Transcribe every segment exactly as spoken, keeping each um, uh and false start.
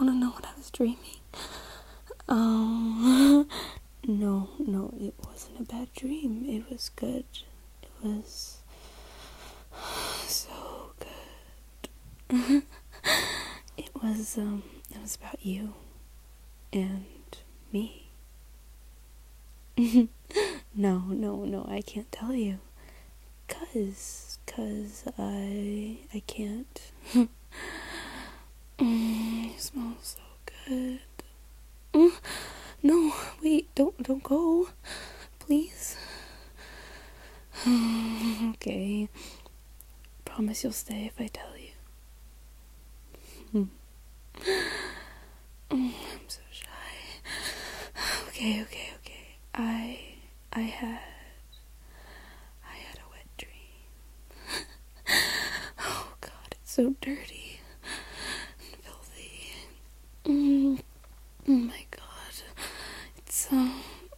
want to know what I was dreaming? Um, no, no, it wasn't a bad dream. It was good. It was so good. It was, um, it was about you and me. No, no, no, I can't tell you. Cause, cause I, I can't. Mm, you smell so good. Mm, no, wait, don't, don't go. Please. Okay. Promise you'll stay if I tell you. I'm so shy. Okay, okay, okay. I, I had, I had a wet dream. Oh God, it's so dirty and filthy. Mm, oh my God, it's um,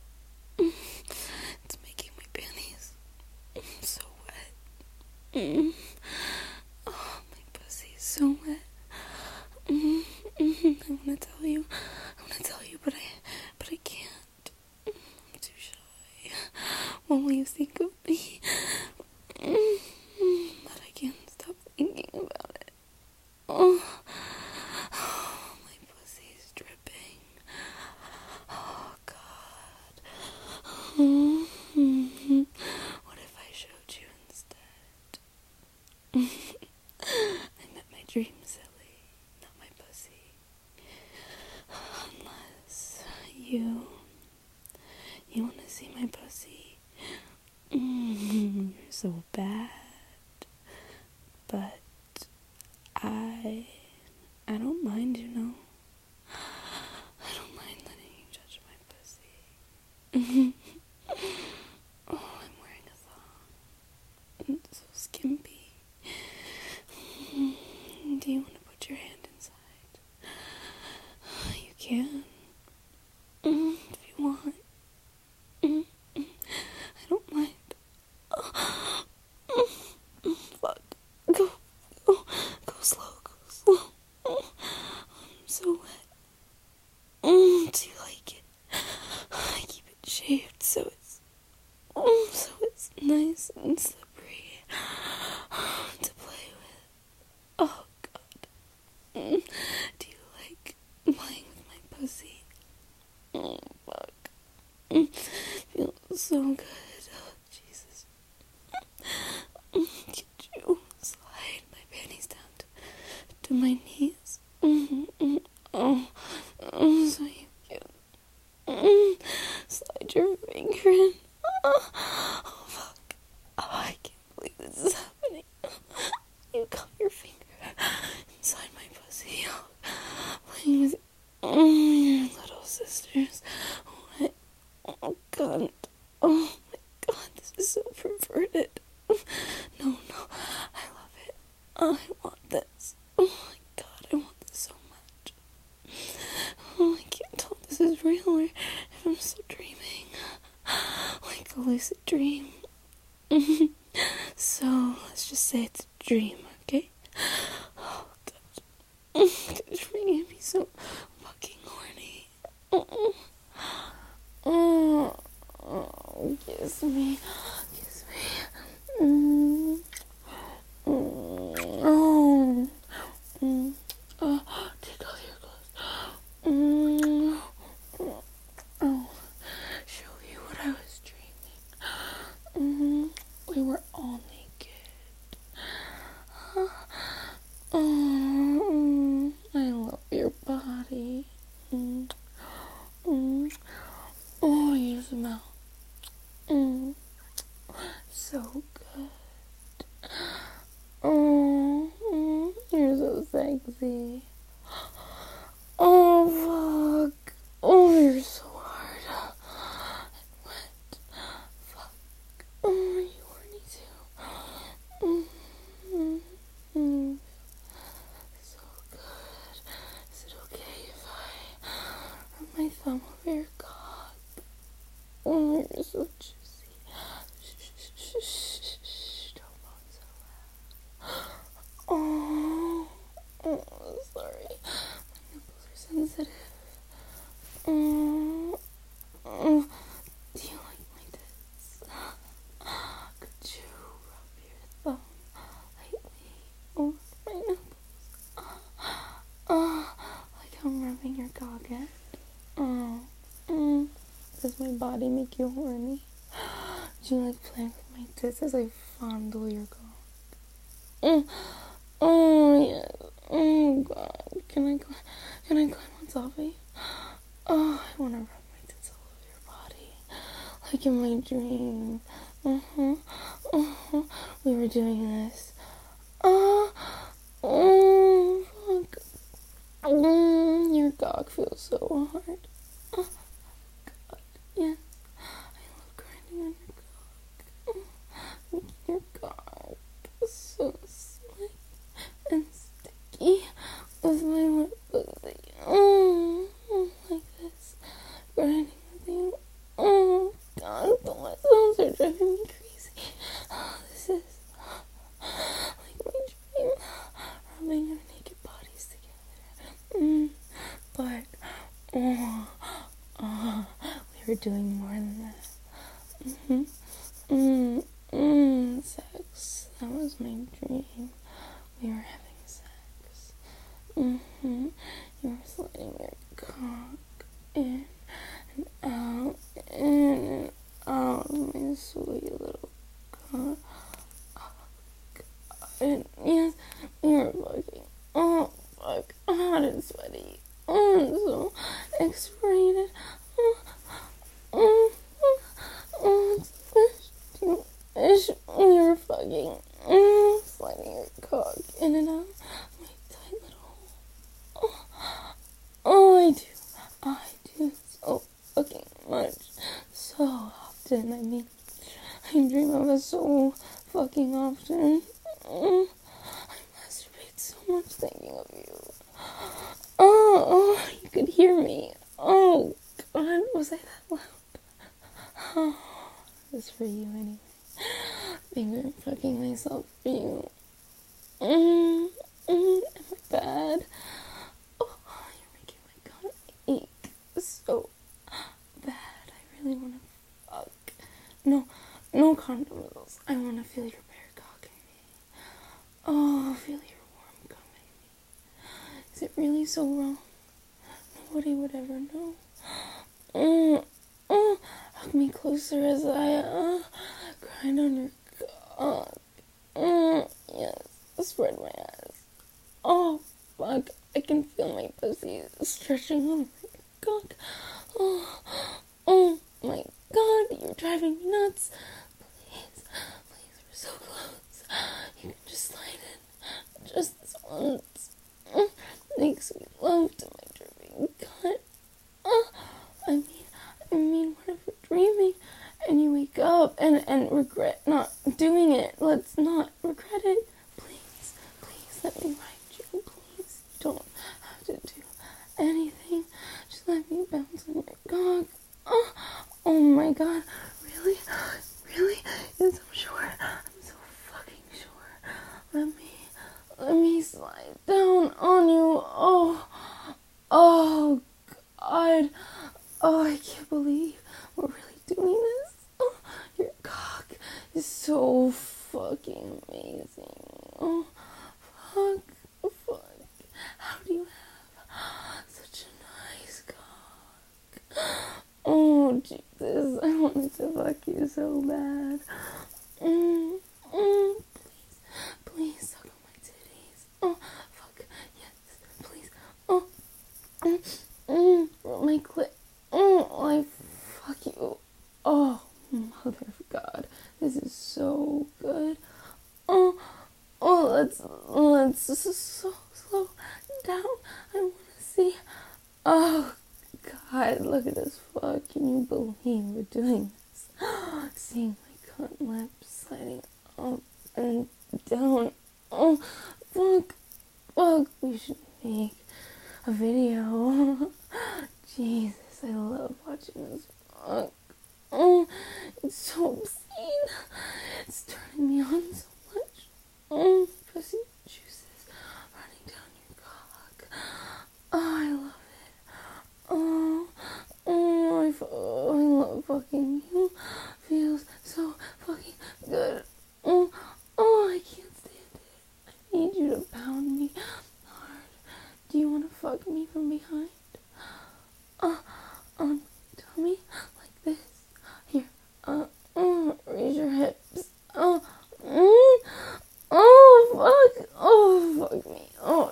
it's making my panties so wet. Mm. Oh, my pussy is so wet. Mm, mm, I want to tell you, I want to tell you, but I, but I can't. I'm too shy. What will you think of me? Mm, but I can't stop thinking about it. Oh, oh my pussy is dripping. Oh God. Mm-hmm. What if I showed you instead? I met my dream silly, not my pussy. Unless you, you want to see my pussy. Mm, you're so bad. But I, I don't mind, you know. I don't mind letting you judge my pussy. Oh, I'm wearing a thong. It's so skimpy. Do you want to put your hand inside? You can. Mm, if you want. Mm, mm, I don't mind. Mm, mm, fuck. Go, go, go slow, go slow. Mm, I'm so wet. Mm, do you like it? I keep it shaved so it's, mm, so it's nice and slippery to play with. Oh God. Mm, do you like playing with my pussy? Oh fuck. Mm, feels so good. Oh Jesus. Mm, could you slide my panties down to, to my knees? Mm-hmm, mm, oh, oh, so you can mm, slide your finger in. Oh, oh fuck. Oh, I can't believe this is happening. You got your finger inside my pussy. Oh, playing with mm, your little sisters. What? Oh God. Oh my God, this is so perverted. No, no, I love it. I want this. Oh my God, I want this so much. Oh, I can't tell if this is real or if I'm still dreaming. Like a lucid dream. So, let's just say it's a dream, okay? Oh God. It's making me so fucking horny. Oh, oh, oh, kiss me. Kiss me. Mm. Mm. Oh. Mm. Oh, take off your clothes. Mm. Oh, show you what I was dreaming. Mm. We were all naked. Oh, I love your body. Mm. Mm. Oh, you smell. Mm. So good. Oh, mm, you're so sexy. Oh, fuck. Oh, you're so hard. What? Fuck. Oh, you horny too. Mm, mm, mm. So good. Is it okay if I run my thumb over your cock? Oh, you're so juicy. Shh, shh, shh, shh, shh. Don't moan so loud. Oh, oh, sorry. My nipples are Does my body make you horny? Do you like playing with my tits as I fondle your cock? Mm. Oh, yeah. Oh, God. Can I, can I climb on top of you? Oh, I want to rub my tits all over your body. Like in my dream. Uh-huh. Uh-huh. We were doing this. Oh, oh, fuck. Mm, your cock feels so hard. Oh, God. Yes. I love grinding on your cock. Making your cock so slick and sticky with my wet pussy. Oh, like this. Grinding with you. Oh, God, the wet sounds are driving me crazy. Oh, this is like my dream. Rubbing our naked bodies together. Mm, but, oh, oh, we were doing more than that. Mm-hmm. Mm, mm, sex. That was my dream. We were having sex. Mm-hmm. You were sliding your cock in and out, in and out of my sweet little cock. Oh, God. Yes, we were fucking. Oh, fuck. Hot and sweaty. Oh, and so X-rated. Oh, oh, oh, oh, it's fish. Fish. We were fucking. Oh, sliding your cock in and out of my tight little hole. Oh, oh, I do. I do so fucking much. So often. I mean, I dream of it so fucking often. Mm, I masturbate so much thinking of you. Oh, oh, you could hear me. Oh, God, was I that loud? Oh, this for you anyway. Finger fucking myself for you. Mm, mm, am I bad? Oh, you're making my god ache so bad. I really want to fuck. No, no condoms. I want to feel your bare cock in me. Oh, feel your warm cum in me. Is it really so wrong? Nobody would ever know. Mm, mm, hug me closer as I uh, grind on your cock. Mm, yes, spread my ass. Oh, fuck. I can feel my pussy stretching over your cock. Oh, oh my God, you're driving me nuts. Please, please, we're so close. You can just slide in just this once. Mm, make sweet love to my dripping cunt. Oh, I mean, I mean, what if we're dreaming and you wake up and, and regret not doing it? Let's not regret it. Please, please let me ride you. Please, you don't have to do anything. Just let me bounce on your cock. Oh, oh my God, really? Really? Yes, I'm sure. I'm so fucking sure. Let me, let me slide down on you. Oh, oh, God. Oh, I can't believe we're really doing this. Oh, your cock is so fucking amazing. Oh, fuck, fuck. How do you have such a nice cock? Oh, Jesus, I wanted to fuck you so bad. Mm, mm, please, please suck on my titties. Oh, fuck, yes, please. Oh, mm, mm, my clit. Oh, I fuck you. Oh, mother of God, this is so good. Oh, oh, let's, let's so slow down. I want to see. Oh, God, look at this fuck. Can you believe we're doing this? Seeing my cunt lips sliding up and down. Oh, fuck, fuck. We should make a video. Jesus, I love watching this fuck. Oh, it's so obscene. It's turning me on so much. Oh, pussy juices running down your cock. Oh, I love it. Oh, oh, I, oh, I love fucking you. Feels so fucking good. Oh, oh, I can't stand it. I need you to pound me hard. Do you want to fuck me from behind? Uh, on tummy like this.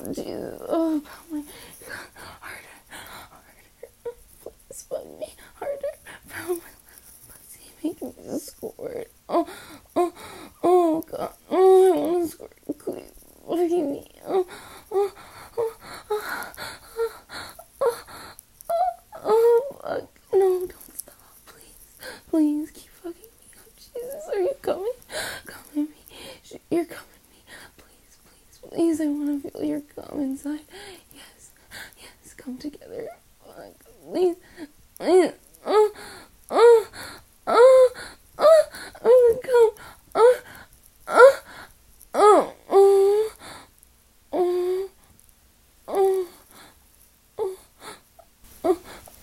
Jesus. Oh, pound my harder, harder. Please fuck me harder. Pound my pussy, make me squirt. Oh, oh, oh, God. Oh, I want to squirt. Please, fucking me. Oh, oh, oh, oh, oh, oh, oh, fuck. No, don't stop, please. Please, keep fucking me up. Jesus, are you coming? Come at me. You're coming. Please, I want to feel your cum inside. Yes, yes, come together. Fuck, please, please. Oh, oh, oh, oh, I'm gonna come. Oh, oh, oh, oh, oh, oh, oh, oh,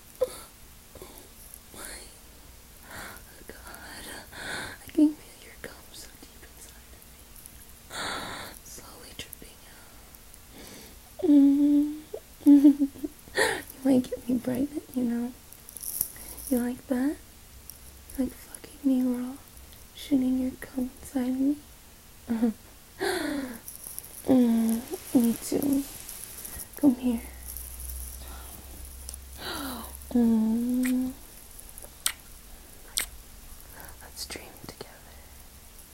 my God, I can feel your cum so deep inside of me, slowly dripping out. Mm-hmm. You might get me pregnant, you know. You like that?